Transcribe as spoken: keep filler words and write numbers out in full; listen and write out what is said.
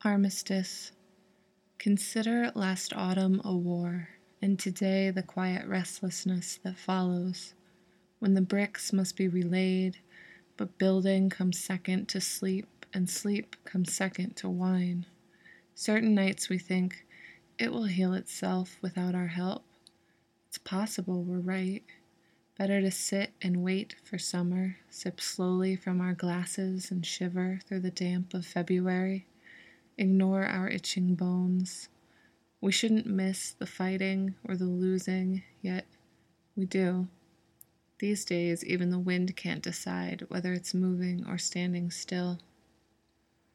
Armistice. Consider last autumn a war, and today the quiet restlessness that follows, when the bricks must be relaid, but building comes second to sleep, and sleep comes second to wine. Certain nights we think, it will heal itself without our help. It's possible we're right. Better to sit and wait for summer, sip slowly from our glasses and shiver through the damp of February. Ignore our itching bones. We shouldn't miss the fighting or the losing, yet we do. These days, even the wind can't decide whether it's moving or standing still.